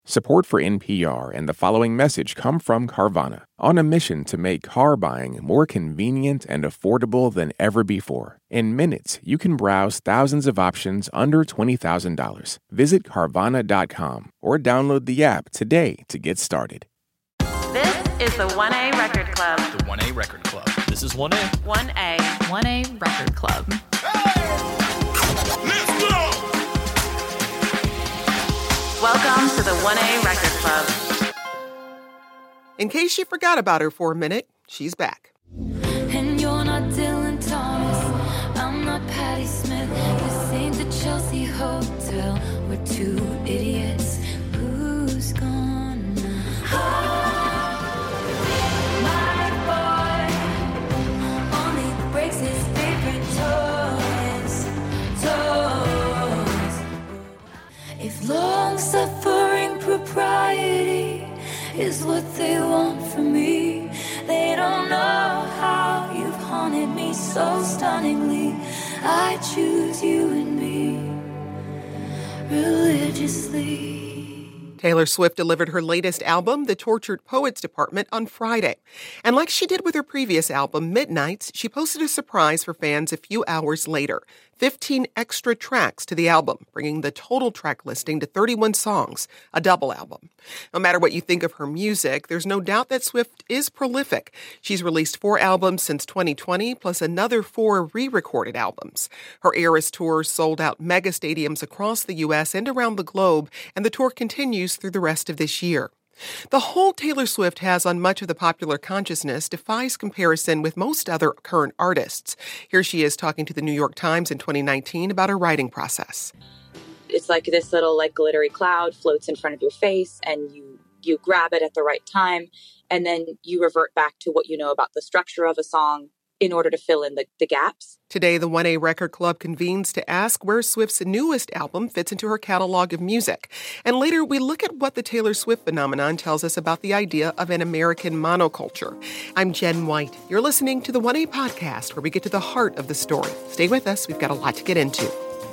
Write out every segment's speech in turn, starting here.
Support for NPR and the following message come from Carvana, on a mission to make car buying more convenient and affordable than ever before. In minutes, you can browse thousands of options under $20,000. Visit Carvana.com or download the app today to get started. This is the 1A Record Club. The 1A Record Club. This is 1A. 1A. 1A Record Club. Hey! Let's go! Welcome to the 1A Record Club. In case you forgot about her for a minute, she's back. And you're not Dylan Thomas, I'm not Patti Smith. This ain't the Chelsea Hotel. We're two idiots. Who's gonna hold my boy? Only breaks his favorite toys. If long-suffering propriety is what they want from me, they don't know how you've haunted me so stunningly. I choose you and me religiously. Taylor Swift delivered her latest album, The Tortured Poets Department, on Friday. And like she did with her previous album, Midnights, she posted a surprise for fans a few hours later. 15 extra tracks to the album, bringing the total track listing to 31 songs, a double album. No matter what you think of her music, there's no doubt that Swift is prolific. She's released 4 albums since 2020, plus another 4 re-recorded albums. Her Eras Tour sold out mega stadiums across the U.S. and around the globe, and the tour continues through the rest of this year. The hold Taylor Swift has on much of the popular consciousness defies comparison with most other current artists. Here she is talking to the New York Times in 2019 about her writing process. It's like this little glittery cloud floats in front of your face, and you grab it at the right time, and then you revert back to what you know about the structure of a song in order to fill in the gaps. Today, the 1A Record Club convenes to ask where Swift's newest album fits into her catalog of music. And later, we look at what the Taylor Swift phenomenon tells us about the idea of an American monoculture. I'm Jen White. You're listening to the 1A Podcast, where we get to the heart of the story. Stay with us. We've got a lot to get into.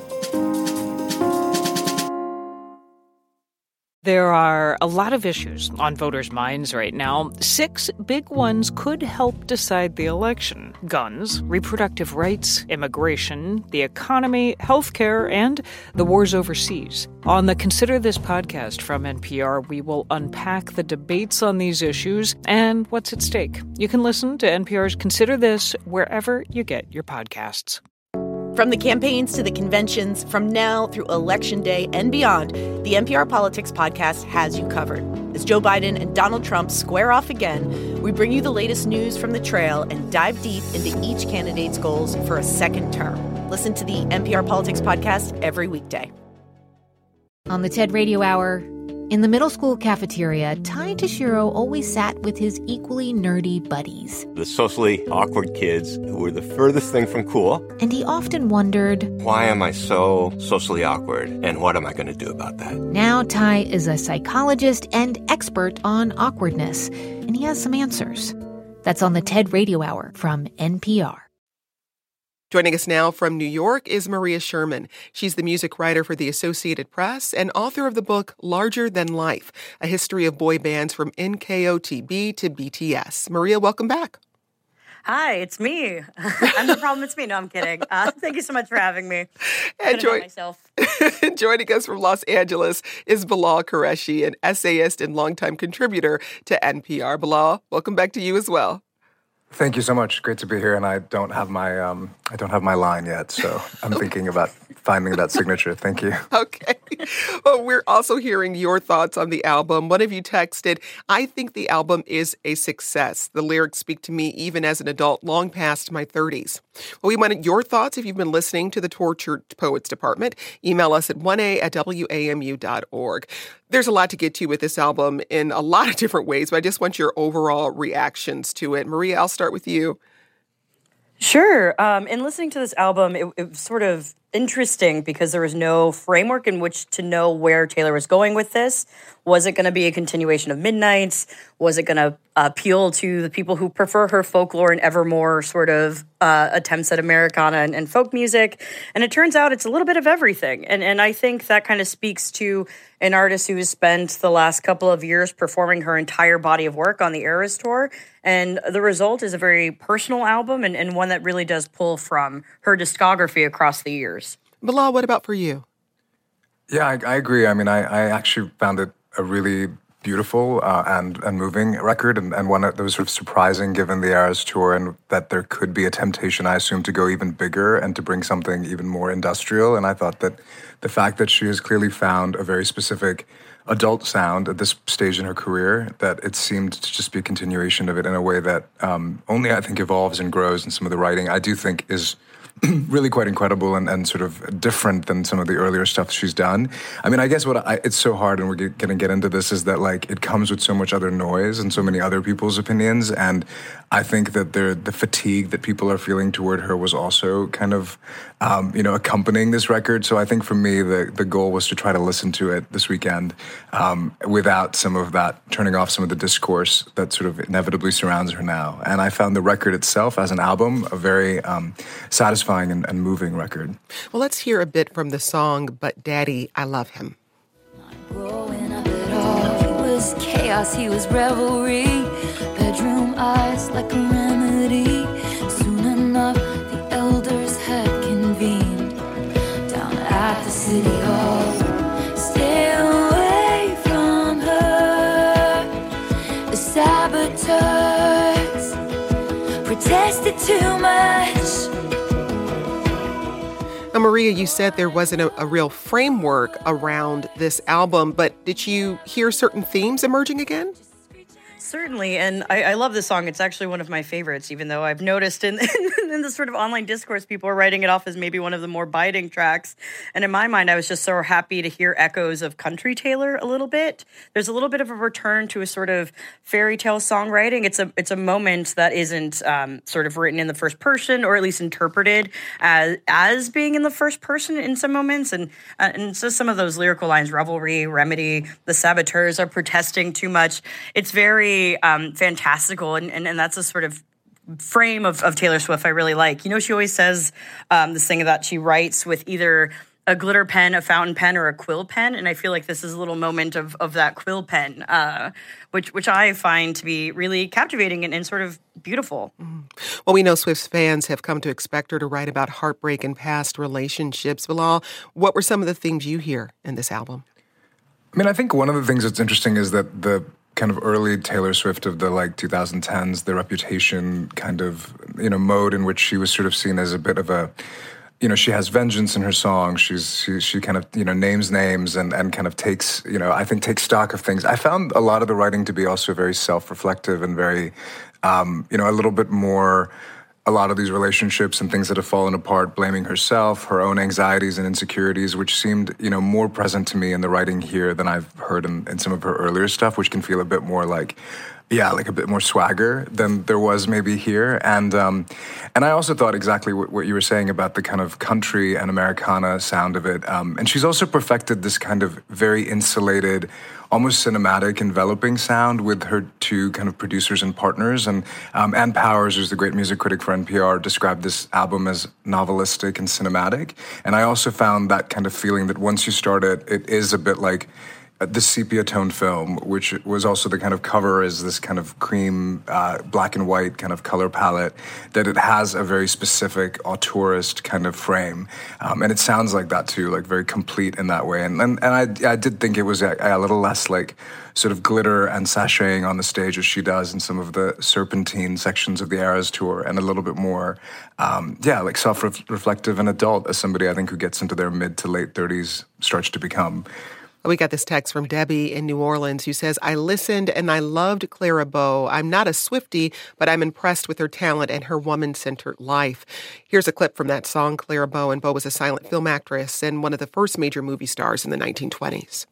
There are a lot of issues on voters' minds right now. 6 big ones could help decide the election: guns, reproductive rights, immigration, the economy, healthcare, and the wars overseas. On the Consider This podcast from NPR, we will unpack the debates on these issues and what's at stake. You can listen to NPR's Consider This wherever you get your podcasts. From the campaigns to the conventions, from now through Election Day and beyond, the NPR Politics Podcast has you covered. As Joe Biden and Donald Trump square off again, we bring you the latest news from the trail and dive deep into each candidate's goals for a second term. Listen to the NPR Politics Podcast every weekday. On the TED Radio Hour, in the middle school cafeteria, Ty Tashiro always sat with his equally nerdy buddies. The socially awkward kids who were the furthest thing from cool. And he often wondered, why am I so socially awkward, and what am I going to do about that? Now Ty is a psychologist and expert on awkwardness, and he has some answers. That's on the TED Radio Hour from NPR. Joining us now from New York is Maria Sherman. She's the music writer for the Associated Press and author of the book Larger Than Life, A History of Boy Bands from NKOTB to BTS. Maria, welcome back. Hi, it's me. I'm the problem. It's me. No, I'm kidding. Thank you so much for having me. And joining us from Los Angeles is Bilal Qureshi, an essayist and longtime contributor to NPR. Bilal, welcome back to you as well. Thank you so much. Great to be here. And I don't have my line yet, so I'm thinking about finding that signature. Thank you. Okay. Well, we're also hearing your thoughts on the album. One of you texted, "I think the album is a success. The lyrics speak to me even as an adult, long past my 30s." Well, we wanted your thoughts if you've been listening to the Tortured Poets Department. Email us at 1a@wamu.org. There's a lot to get to with this album in a lot of different ways, but I just want your overall reactions to it. Maria, I'll start with you. Sure. In listening to this album, it sort of interesting because there was no framework in which to know where Taylor was going with this. Was it going to be a continuation of Midnights? Was it going to appeal to the people who prefer her folklore and evermore sort of attempts at Americana and folk music? And it turns out it's a little bit of everything. And I think that kind of speaks to an artist who has spent the last couple of years performing her entire body of work on the Eras Tour. And the result is a very personal album and one that really does pull from her discography across the years. Bilal, what about for you? Yeah, I agree. I mean, I actually found it a really beautiful and moving record, and one that was sort of surprising given the Eras Tour, and that there could be a temptation, I assume, to go even bigger and to bring something even more industrial. And I thought that the fact that she has clearly found a very specific adult sound at this stage in her career, that it seemed to just be a continuation of it in a way that only, I think, evolves and grows, and some of the writing I do think is really quite incredible and sort of different than some of the earlier stuff she's done. I mean, I guess it's so hard, and we're going to get into this, is that like it comes with so much other noise and so many other people's opinions, and I think that the fatigue that people are feeling toward her was also kind of accompanying this record. So I think for me, the goal was to try to listen to it this weekend without some of that, turning off some of the discourse that sort of inevitably surrounds her now. And I found the record itself as an album a very satisfying and moving record. Well, let's hear a bit from the song, But Daddy, I Love Him. Growing up at all, he was chaos, he was revelry, bedroom eyes like a remedy. Soon enough, the elders had convened down at the city hall. Stay away from her. The saboteurs protested too much. Now, Maria, you said there wasn't a real framework around this album, but did you hear certain themes emerging again? Certainly, and I love this song. It's actually one of my favorites, even though I've noticed in the sort of online discourse, people are writing it off as maybe one of the more biting tracks. And in my mind, I was just so happy to hear echoes of country Taylor a little bit. There's a little bit of a return to a sort of fairy tale songwriting. It's a moment that isn't sort of written in the first person, or at least interpreted as being in the first person in some moments. And so some of those lyrical lines, revelry, remedy, the saboteurs are protesting too much. It's very fantastical, and that's a sort of frame of Taylor Swift I really like. You know, she always says this thing that she writes with either a glitter pen, a fountain pen, or a quill pen, and I feel like this is a little moment of that quill pen, which I find to be really captivating and sort of beautiful. Well, we know Swift's fans have come to expect her to write about heartbreak and past relationships. Bilal, what were some of the themes you hear in this album? I mean, I think one of the things that's interesting is that the kind of early Taylor Swift of the 2010s, the Reputation kind of, mode in which she was sort of seen as a bit of a, she has vengeance in her songs. She kind of, names names and kind of takes, I think takes stock of things. I found a lot of the writing to be also very self-reflective and very, a little bit more, a lot of these relationships and things that have fallen apart, blaming herself, her own anxieties and insecurities, which seemed, more present to me in the writing here than I've heard in some of her earlier stuff, which can feel a bit more like a bit more swagger than there was maybe here. And I also thought exactly what you were saying about the kind of country and Americana sound of it. And she's also perfected this kind of very insulated, almost cinematic, enveloping sound with her two kind of producers and partners. And Ann Powers, who's the great music critic for NPR, described this album as novelistic and cinematic. And I also found that kind of feeling that once you start it, it is a bit like the sepia-toned film, which was also the kind of cover is this kind of cream, black and white kind of color palette, that it has a very specific auteurist kind of frame. And it sounds like that too, like very complete in that way. And I did think it was a little less like sort of glitter and sashaying on the stage as she does in some of the serpentine sections of the Eras Tour, and a little bit more, like self-reflective and adult, as somebody I think who gets into their mid to late 30s starts to become. We got this text from Debbie in New Orleans who says, I listened and I loved Clara Bow. I'm not a Swiftie, but I'm impressed with her talent and her woman-centered life. Here's a clip from that song, Clara Bow. And Bow was a silent film actress and one of the first major movie stars in the 1920s.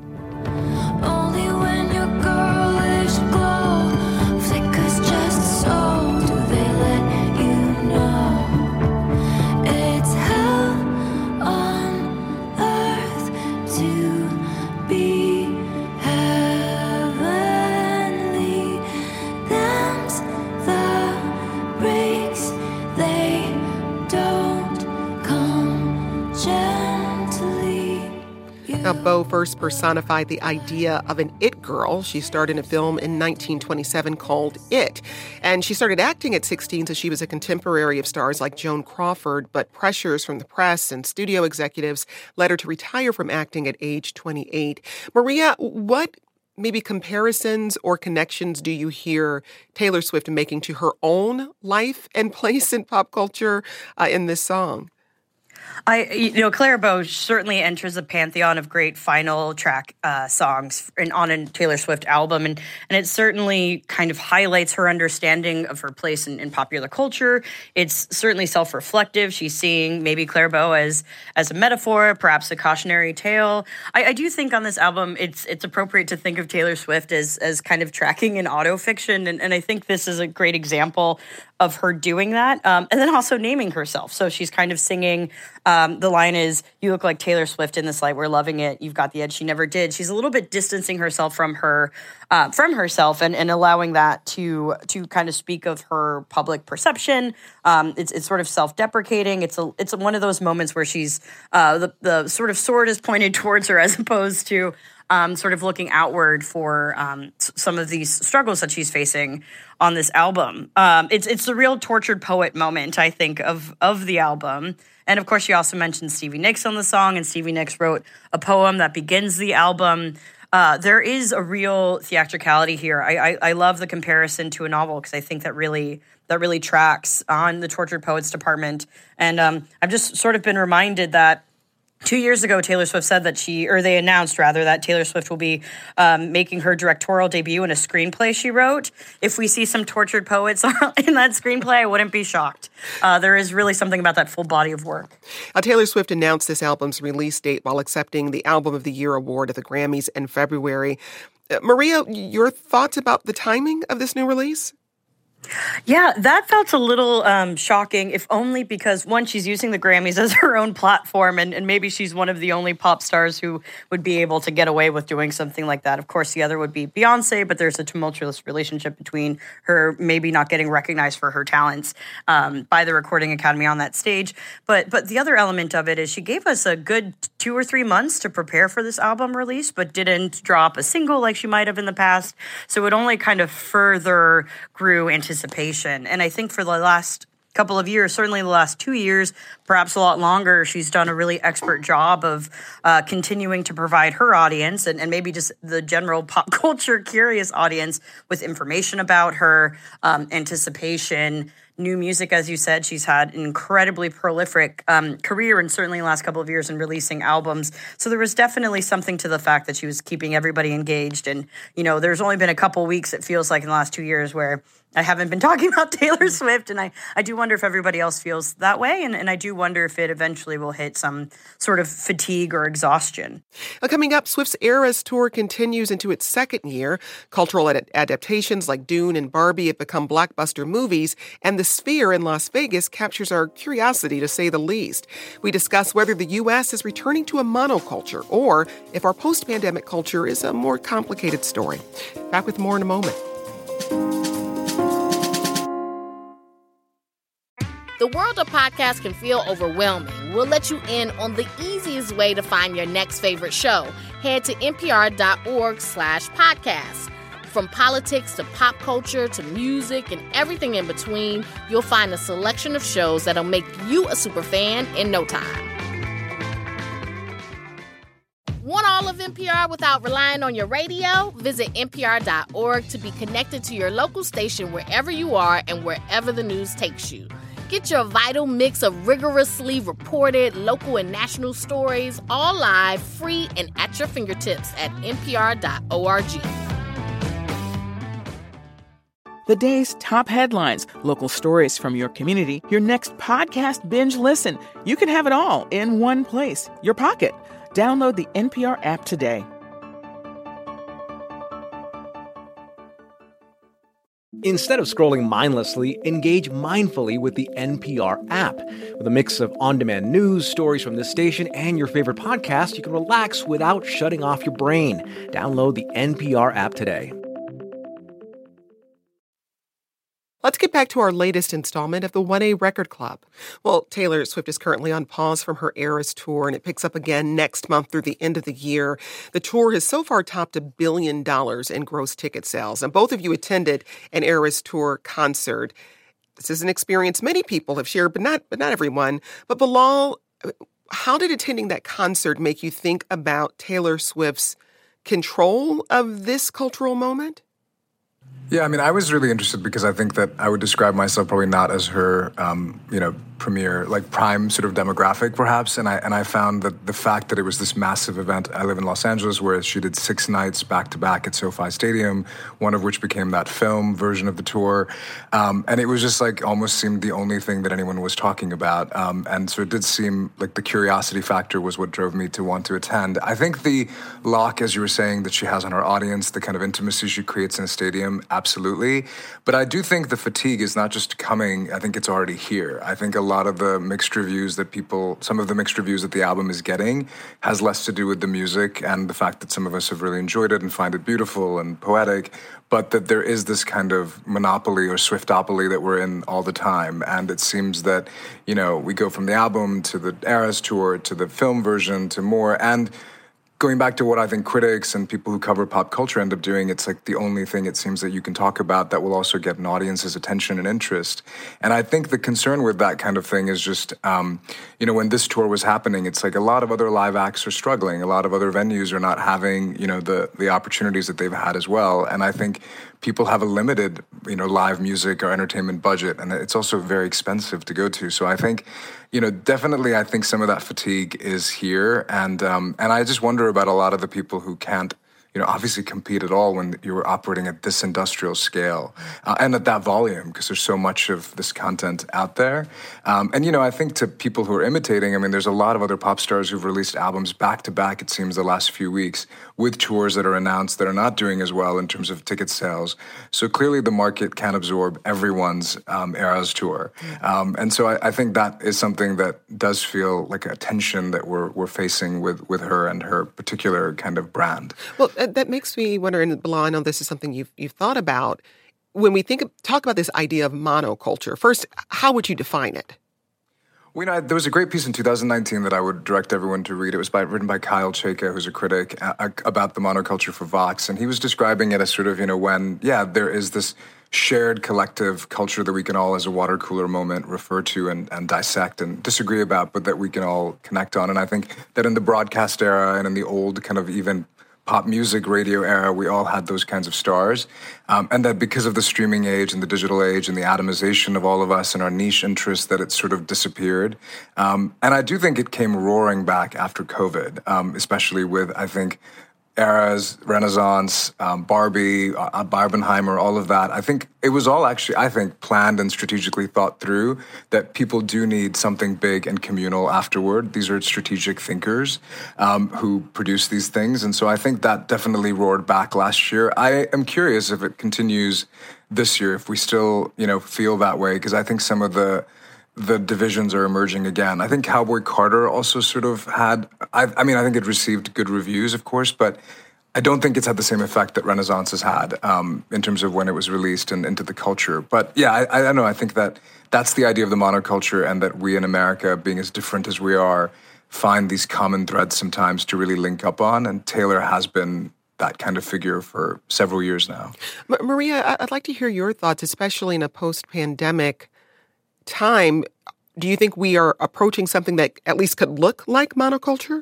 Only when your girlish glow flickers just so do they let you know it's hell Clairbeau first personified the idea of an it girl. She starred in a film in 1927 called It. And she started acting at 16, so she was a contemporary of stars like Joan Crawford, but pressures from the press and studio executives led her to retire from acting at age 28. Maria, what maybe comparisons or connections do you hear Taylor Swift making to her own life and place in pop culture in this song? Clairbeau certainly enters the pantheon of great final track songs on a Taylor Swift album, and it certainly kind of highlights her understanding of her place in popular culture. It's certainly self-reflective. She's seeing maybe Clairbeau as a metaphor, perhaps a cautionary tale. I do think on this album, it's appropriate to think of Taylor Swift as kind of tracking in autofiction, and I think this is a great example of her doing that, and then also naming herself. So she's kind of singing, the line is, "You look like Taylor Swift in this light, we're loving it, you've got the edge she never did." She's a little bit distancing herself from herself and allowing that to kind of speak of her public perception. It's sort of self-deprecating. It's one of those moments where she's, the sort of sword is pointed towards her as opposed to sort of looking outward for some of these struggles that she's facing on this album. It's the real tortured poet moment, I think, of the album. And of course, she also mentioned Stevie Nicks on the song, and Stevie Nicks wrote a poem that begins the album. There is a real theatricality here. I love the comparison to a novel because I think that really tracks on the tortured poets department. And I've just sort of been reminded that 2 years ago, Taylor Swift said that they announced that Taylor Swift will be making her directorial debut in a screenplay she wrote. If we see some tortured poets in that screenplay, I wouldn't be shocked. There is really something about that full body of work. Taylor Swift announced this album's release date while accepting the Album of the Year award at the Grammys in February. Maria, your thoughts about the timing of this new release? Yeah, that felt a little shocking, if only because, one, she's using the Grammys as her own platform, and maybe she's one of the only pop stars who would be able to get away with doing something like that. Of course, the other would be Beyonce, but there's a tumultuous relationship between her maybe not getting recognized for her talents by the Recording Academy on that stage. But the other element of it is she gave us a good 2 or 3 months to prepare for this album release, but didn't drop a single like she might have in the past. So it only kind of further grew anticipation. And I think for the last couple of years, certainly the last 2 years, perhaps a lot longer, she's done a really expert job of continuing to provide her audience and maybe just the general pop culture curious audience with information about her, anticipation, new music. As you said, she's had an incredibly prolific career, and certainly the last couple of years in releasing albums. So there was definitely something to the fact that she was keeping everybody engaged. And, there's only been a couple weeks, it feels like, in the last 2 years where I haven't been talking about Taylor Swift, and I do wonder if everybody else feels that way, and I do wonder if it eventually will hit some sort of fatigue or exhaustion. Coming up, Swift's Eras Tour continues into its second year. Cultural adaptations like Dune and Barbie have become blockbuster movies, and The Sphere in Las Vegas captures our curiosity, to say the least. We discuss whether the U.S. is returning to a monoculture, or if our post-pandemic culture is a more complicated story. Back with more in a moment. The world of podcasts can feel overwhelming. We'll let you in on the easiest way to find your next favorite show. Head to npr.org/podcast. From politics to pop culture to music and everything in between, you'll find a selection of shows that'll make you a superfan in no time. Want all of NPR without relying on your radio? Visit npr.org to be connected to your local station wherever you are and wherever the news takes you. Get your vital mix of rigorously reported local and national stories, all live, free, and at your fingertips at npr.org. The day's top headlines, local stories from your community, your next podcast binge listen. You can have it all in one place, your pocket. Download the NPR app today. Instead of scrolling mindlessly, engage mindfully with the NPR app. With a mix of on-demand news, stories from this station, and your favorite podcast, you can relax without shutting off your brain. Download the NPR app today. Let's get back to our latest installment of the 1A Record Club. Well, Taylor Swift is currently on pause from her Eras tour, and it picks up again next month through the end of the year. The tour has so far topped $1 billion in gross ticket sales, and both of you attended an Eras tour concert. This is an experience many people have shared, but not everyone. But Bilal, how did attending that concert make you think about Taylor Swift's control of this cultural moment? Yeah, I mean, I was really interested because I think that I would describe myself probably not as her, premier, like prime sort of demographic, perhaps. And I found that the fact that it was this massive event, I live in Los Angeles, where she did 6 nights back to back at SoFi Stadium, one of which became that film version of the tour. And it was just like almost seemed the only thing that anyone was talking about. And so it did seem like the curiosity factor was what drove me to want to attend. I think the lock, as you were saying, that she has on her audience, the kind of intimacy she creates in a stadium, absolutely. But I do think the fatigue is not just coming, I think it's already here. I think a lot of the mixed reviews that some of the mixed reviews that the album is getting has less to do with the music and the fact that some of us have really enjoyed it and find it beautiful and poetic, but that there is this kind of monopoly or Swiftopoly that we're in all the time. And it seems that, we go from the album to the Eras tour to the film version to more. And going back to what I think critics and people who cover pop culture end up doing, it's like the only thing it seems that you can talk about that will also get an audience's attention and interest. And I think the concern with that kind of thing is just, when this tour was happening, it's like a lot of other live acts are struggling. A lot of other venues are not having, the opportunities that they've had as well. And I think people have a limited, live music or entertainment budget, and it's also very expensive to go to. So I think, definitely I think some of that fatigue is here. And I just wonder about a lot of the people who can't, obviously compete at all when you're operating at this industrial scale and at that volume, because there's so much of this content out there. I think to people who are imitating, there's a lot of other pop stars who've released albums back to back, it seems, the last few weeks with tours that are announced that are not doing as well in terms of ticket sales. So clearly the market can't absorb everyone's Eras tour. And so I think that is something that does feel like a tension that we're facing with her and her particular kind of brand. Well, that makes me wonder, and Bilal, I know this is something you've thought about. When we talk about this idea of monoculture, first, how would you define it? Well, there was a great piece in 2019 that I would direct everyone to read. It was written by Kyle Chayka, who's a critic, about the monoculture for Vox. And he was describing it as sort of, when, there is this shared collective culture that we can all, as a water cooler moment, refer to and dissect and disagree about, but that we can all connect on. And I think that in the broadcast era and in the old kind of even pop music radio era, we all had those kinds of stars. And that because of the streaming age and the digital age and the atomization of all of us and our niche interests, that it sort of disappeared. And I do think it came roaring back after COVID, especially with, I think, Eras, Renaissance, Barbie, Barbenheimer, all of that. I think it was all actually, planned and strategically thought through, that people do need something big and communal afterward. These are strategic thinkers who produce these things. And so I think that definitely roared back last year. I am curious if it continues this year, if we still, feel that way, because I think some of the divisions are emerging again. I think Cowboy Carter also sort of had, I think it received good reviews, of course, but I don't think it's had the same effect that Renaissance has had in terms of when it was released and into the culture. But yeah, I don't know. I think that that's the idea of the monoculture, and that we in America, being as different as we are, find these common threads sometimes to really link up on. And Taylor has been that kind of figure for several years now. Maria, I'd like to hear your thoughts, especially in a post-pandemic time. Do you think we are approaching something that at least could look like monoculture?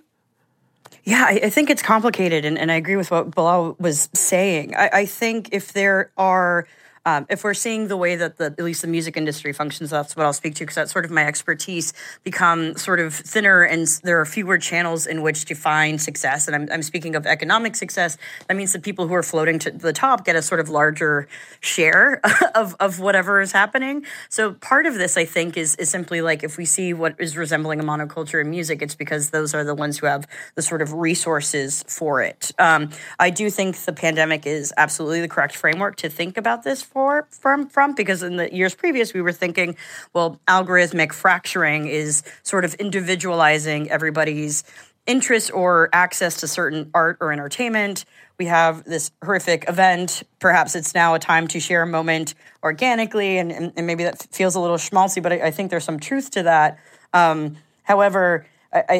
Yeah, I think it's complicated, and I agree with what Bilal was saying. I think if there are if we're seeing the way that at least the music industry functions, that's what I'll speak to, because that's sort of my expertise, become sort of thinner, and there are fewer channels in which to find success. And I'm speaking of economic success. That means that people who are floating to the top get a sort of larger share of whatever is happening. So part of this, I think, is simply like, if we see what is resembling a monoculture in music, it's because those are the ones who have the sort of resources for it. I do think the pandemic is absolutely the correct framework to think about this from, because in the years previous, we were thinking, well, algorithmic fracturing is sort of individualizing everybody's interest or access to certain art or entertainment. We have this horrific event. Perhaps it's now a time to share a moment organically, and maybe that feels a little schmaltzy, but I think there's some truth to that. However, I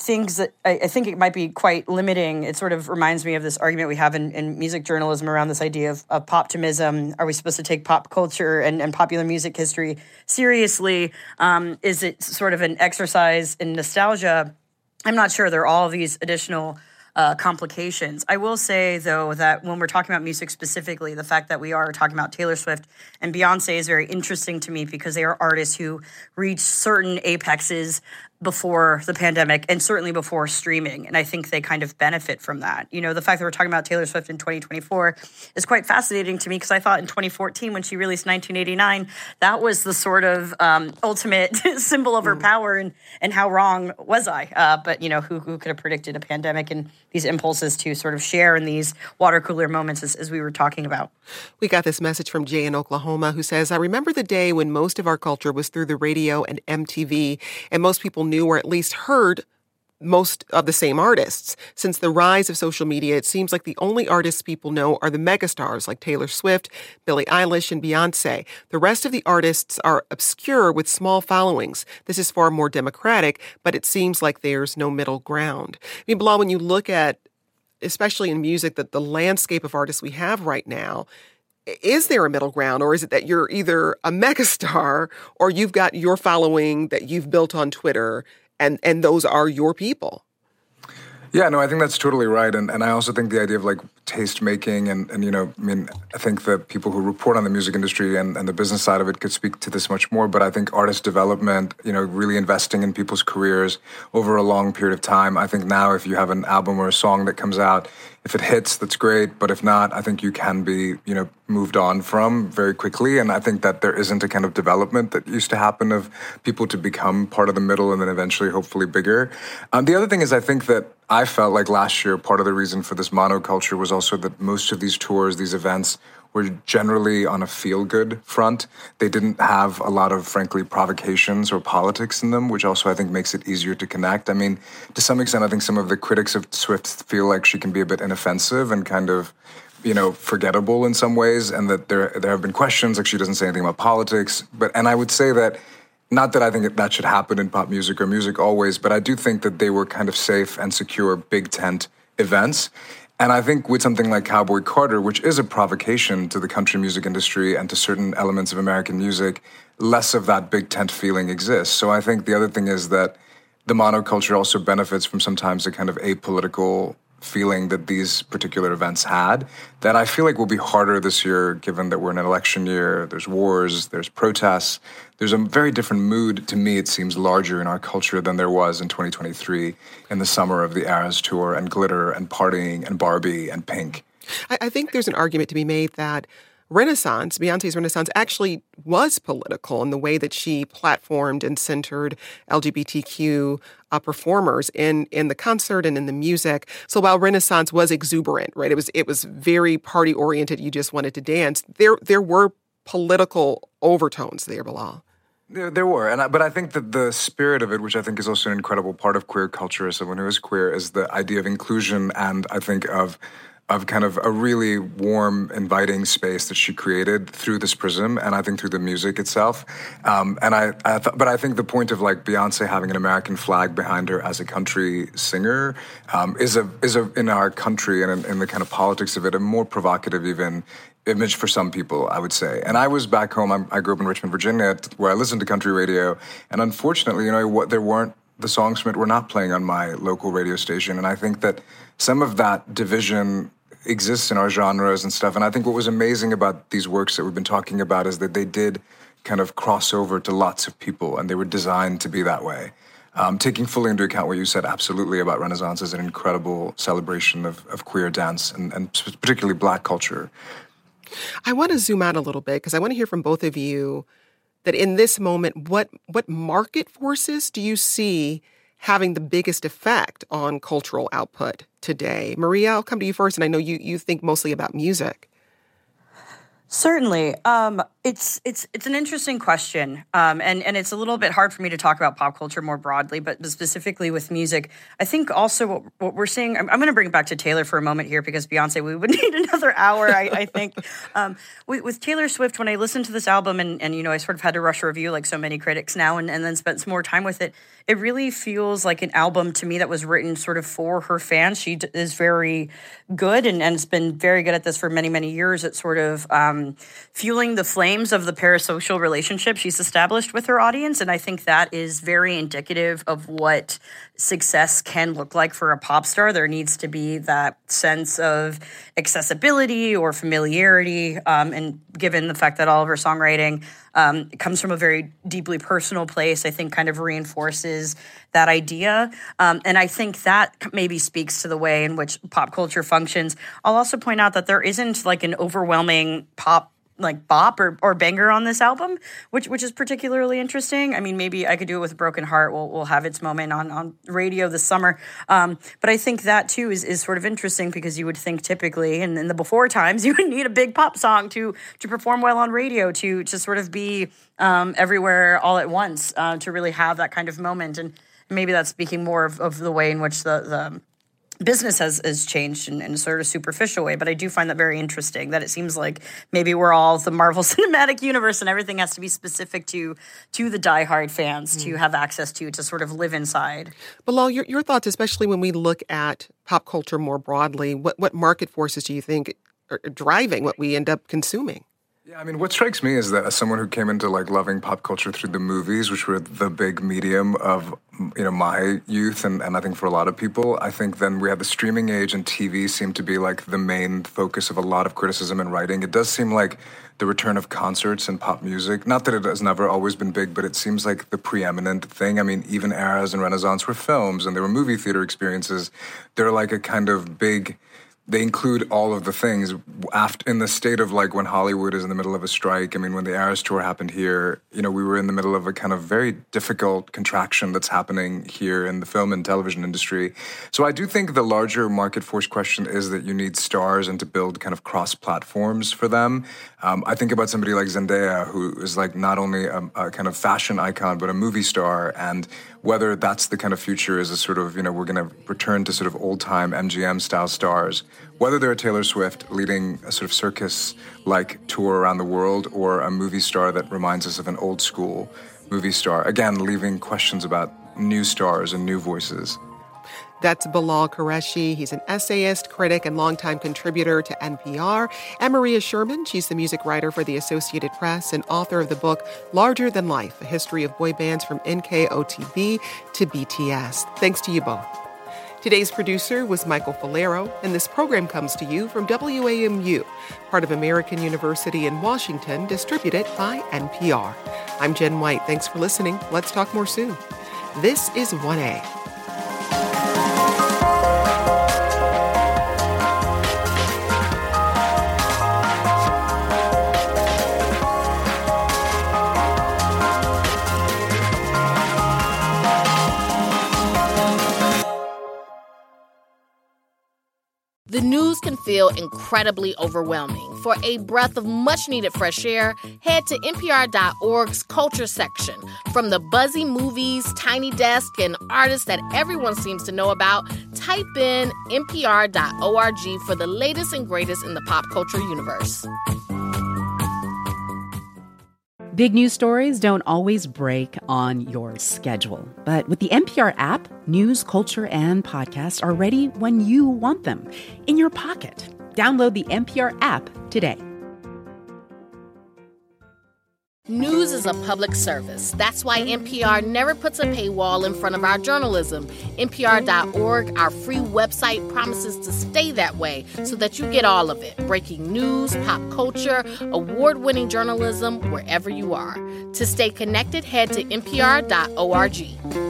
think it might be quite limiting. It sort of reminds me of this argument we have in music journalism around this idea of poptimism. Are we supposed to take pop culture and popular music history seriously? Is it sort of an exercise in nostalgia? I'm not sure. There are all of these additional complications. I will say, though, that when we're talking about music specifically, the fact that we are talking about Taylor Swift and Beyonce is very interesting to me because they are artists who reach certain apexes before the pandemic and certainly before streaming. And I think they kind of benefit from that. You know, the fact that we're talking about Taylor Swift in 2024 is quite fascinating to me because I thought in 2014 when she released 1989, that was the sort of ultimate symbol of her power, and how wrong was I? But, you know, who could have predicted a pandemic and these impulses to sort of share in these water cooler moments as we were talking about? We got this message from Jay in Oklahoma who says, I remember the day when most of our culture was through the radio and MTV, and most people knew or at least heard most of the same artists. Since the rise of social media, it seems like the only artists people know are the megastars like Taylor Swift, Billie Eilish, and Beyonce. The rest of the artists are obscure with small followings. This is far more democratic, but it seems like there's no middle ground. I mean, Bilal, when you look at, especially in music, that the landscape of artists we have right now, is there a middle ground, or is it that you're either a megastar or you've got your following that you've built on Twitter and those are your people? Yeah, no, I think that's totally right. And I also think the idea of like taste making and you know, I mean, I think that people who report on the music industry and the business side of it could speak to this much more. But I think artist development, you know, really investing in people's careers over a long period of time. I think now if you have an album or a song that comes out, if it hits, that's great. But if not, I think you can be, you know, moved on from very quickly. And I think that there isn't a kind of development that used to happen of people to become part of the middle and then eventually hopefully bigger. The other thing is I think that I felt like last year, part of the reason for this monoculture was also that most of these tours, these events, were generally on a feel-good front. They didn't have a lot of, frankly, provocations or politics in them, which also I think makes it easier to connect. I mean, to some extent, I think some of the critics of Swift feel like she can be a bit inoffensive and kind of, you know, forgettable in some ways, and that there have been questions, like she doesn't say anything about politics. And I would say that, not that I think that should happen in pop music or music always, but I do think that they were kind of safe and secure big tent events. And I think with something like Cowboy Carter, which is a provocation to the country music industry and to certain elements of American music, less of that big tent feeling exists. So I think the other thing is that the monoculture also benefits from sometimes a kind of apolitical feeling that these particular events had, that I feel like will be harder this year, given that we're in an election year, there's wars, there's protests. There's a very different mood, to me, it seems, larger in our culture than there was in 2023 in the summer of the Eras Tour and Glitter and Partying and Barbie and Pink. I think there's an argument to be made that Renaissance, Beyonce's Renaissance, actually was political in the way that she platformed and centered LGBTQ performers in the concert and in the music. So while Renaissance was exuberant, right, it was very party oriented. You just wanted to dance. There were political overtones there, Bilal. There were, but I think that the spirit of it, which I think is also an incredible part of queer culture as someone who is queer, is the idea of inclusion, and I think of kind of a really warm, inviting space that she created through this prism, and I think through the music itself. But I think the point of like Beyonce having an American flag behind her as a country singer is in our country and in the kind of politics of it, a more provocative even image for some people, I would say. And I was back home. I grew up in Richmond, Virginia, where I listened to country radio, and unfortunately, you know, the songs from it were not playing on my local radio station, and I think that some of that division exists in our genres and stuff. And I think what was amazing about these works that we've been talking about is that they did kind of cross over to lots of people, and they were designed to be that way. Taking fully into account what you said absolutely about Renaissance as an incredible celebration of queer dance and particularly Black culture. I want to zoom out a little bit because I want to hear from both of you that in this moment, what market forces do you see having the biggest effect on cultural output today? Maria, I'll come to you first, and I know you think mostly about music. Certainly. It's an interesting question. And it's a little bit hard for me to talk about pop culture more broadly, but specifically with music. I think also what we're seeing, I'm going to bring it back to Taylor for a moment here because Beyonce, we would need another hour, I think. With Taylor Swift, when I listened to this album and I sort of had to rush a review like so many critics now and then spent some more time with it, it really feels like an album to me that was written sort of for her fans. She is very good and has been very good at this for many, many years at sort of fueling the flames of the parasocial relationship she's established with her audience. And I think that is very indicative of what success can look like for a pop star. There needs to be that sense of accessibility or familiarity. And given the fact that all of her songwriting comes from a very deeply personal place, I think kind of reinforces that idea. And I think that maybe speaks to the way in which pop culture functions. I'll also point out that there isn't like an overwhelming pop like bop or banger on this album, which is particularly interesting. I mean, maybe I could do it with Broken Heart. We'll have its moment on radio this summer. But I think that too is sort of interesting because you would think typically in the before times you would need a big pop song to perform well on radio, to sort of be everywhere all at once, to really have that kind of moment. And maybe that's speaking more of the way in which the business has changed in a sort of superficial way, but I do find that very interesting that it seems like maybe we're all the Marvel Cinematic Universe and everything has to be specific to the diehard fans to have access to sort of live inside. Bilal, your thoughts, especially when we look at pop culture more broadly, what market forces do you think are driving what we end up consuming? Yeah, I mean, what strikes me is that as someone who came into like loving pop culture through the movies, which were the big medium of my youth, and I think for a lot of people, I think then we had the streaming age and TV seemed to be like the main focus of a lot of criticism and writing. It does seem like the return of concerts and pop music, not that it has never always been big, but it seems like the preeminent thing. I mean, even eras and Renaissance were films and there were movie theater experiences. They're like a kind of big... They include all of the things in the state of like when Hollywood is in the middle of a strike. I mean, when the Eras Tour happened here, we were in the middle of a kind of very difficult contraction that's happening here in the film and television industry. So I do think the larger market force question is that you need stars and to build kind of cross platforms for them. I think about somebody like Zendaya, who is like not only a kind of fashion icon, but a movie star, and whether that's the kind of future is a sort of, we're going to return to sort of old-time MGM-style stars, whether they're Taylor Swift leading a sort of circus-like tour around the world or a movie star that reminds us of an old-school movie star. Again, leaving questions about new stars and new voices. That's Bilal Qureshi. He's an essayist, critic, and longtime contributor to NPR. And Maria Sherman, she's the music writer for the Associated Press and author of the book Larger Than Life, A History of Boy Bands from NKOTB to BTS. Thanks to you both. Today's producer was Michael Falero, and this program comes to you from WAMU, part of American University in Washington, distributed by NPR. I'm Jen White. Thanks for listening. Let's talk more soon. This is 1A. The news can feel incredibly overwhelming. For a breath of much-needed fresh air, head to NPR.org's culture section. From the buzzy movies, Tiny Desk, and artists that everyone seems to know about, type in NPR.org for the latest and greatest in the pop culture universe. Big news stories don't always break on your schedule. But with the NPR app, news, culture, and podcasts are ready when you want them, in your pocket. Download the NPR app today. News is a public service. That's why NPR never puts a paywall in front of our journalism. NPR.org, our free website, promises to stay that way so that you get all of it. Breaking news, pop culture, award-winning journalism, wherever you are. To stay connected, head to NPR.org.